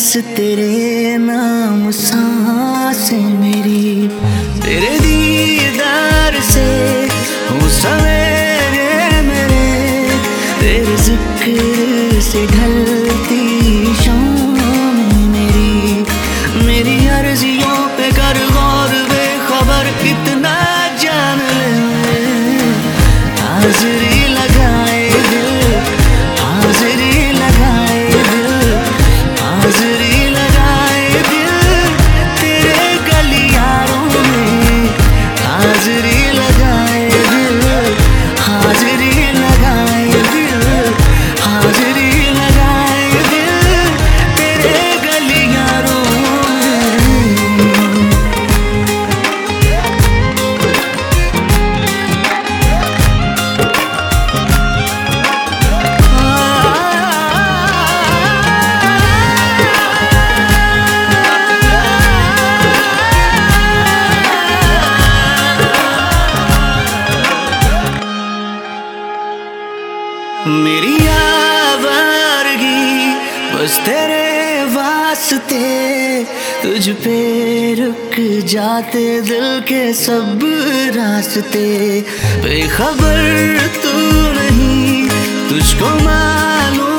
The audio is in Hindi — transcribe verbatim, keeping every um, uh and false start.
बस तेरे नाम सांसें मेरी, तेरे दीदार से हूँ सवेरे मेरे, तेरे जिक्र से ढलती शाम मेरी। मेरी अर्जियों पे कर गौर, बेखबर इतना जान ले, हाजिरी लगाए दिल, हाजिरी लगाए दिल, हाजिरी लगाए दिल तेरे गलियारों में, हाजिरी लगाए दिल, हाजिरी लगाए दिल, हाजिरी लगाए दिल तेरे गलियारों में। मेरी आवारगी बस तेरे वास्ते, तुझ पे रुक जाते दिल के सब रास्ते। बेखबर तू नहीं, तुझको मालूम